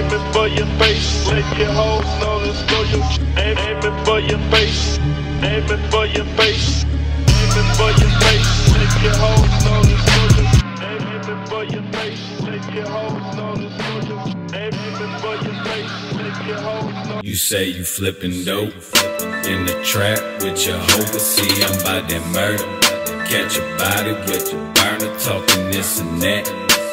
Aiming for your face, let your hoes know to slow your aiming for your face, aiming for your face, aiming for your face, let your hoes know to slow your aiming for your face, let your hoes know to slow your aiming for your face, let your hoes know. You say you flippin' dope in the trap with your hoe, but see I'm by that murder. Catch a body with your burner, talking this and that.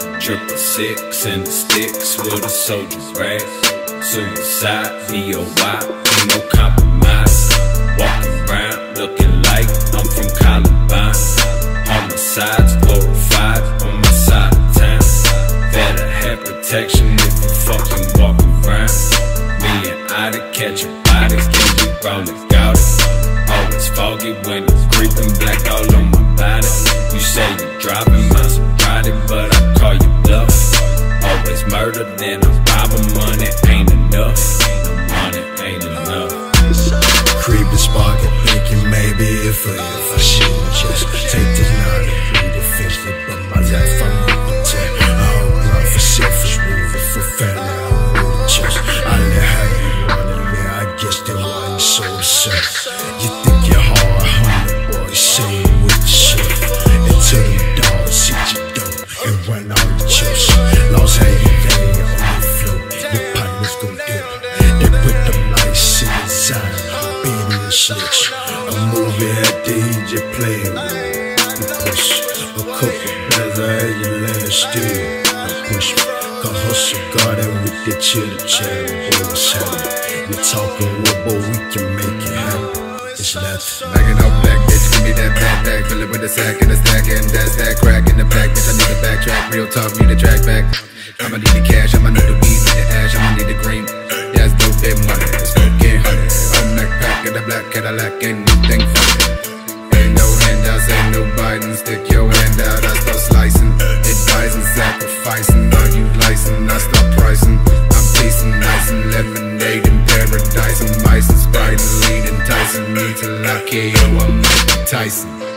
666 and the sticks with a soldier's rag. Suicide, B.O.Y, ain't no compromise. Walking around looking like I'm from Columbine. Homicides glorified on my side of town. Better have protection if you fucking walk around. Me and Ida catch a body, can be rolling gouty. Always foggy when it's creeping black all on my body. You say you driving my sobriety, but I call you bluff. Always murder, then I'm robbing. Money ain't enough. Money ain't enough. Creeping, sparking, thinking maybe if I should just take this 93 to 50, but my life I'm gonna protect. I hold blood for selfish reasons, for family I'm really just. I let how you wanted me, I guess that's why you so obsessed. You think you're hard, homie, boy, say it with the shit. Until the dogs hit you dope and run all the chips. Lost how you lay on the floor, your partners gon' dip. They put them lights in the sign, being a snitch. A movie at the age of playing with. You push a couple better at your last day. I push me, got hustle garden with the chitter chatter, boys happy. You talking what, boy, we can make it happen. It's nothing. Backing out black, bitch, give me that backpack. Fill it with a sack and a stack, and that's that crack in the back, bitch. I need a backtrack, real talk, need a track back. I'ma need the cash, I'ma need the weed, need the ash, I'ma need the green. Yeah, it's dope, that money, it's smoking honey. I'm that pack in the black Cadillac, anything funny. Ain't no handouts, ain't no biting. Stick your hand out, I start slicing. Advising, sacrificing, are you licensed? I start pricing. I'm tasting nice and lemonade in paradise. I'm ice and Sprite and lead enticing me till I KO, I'm Mike Tyson.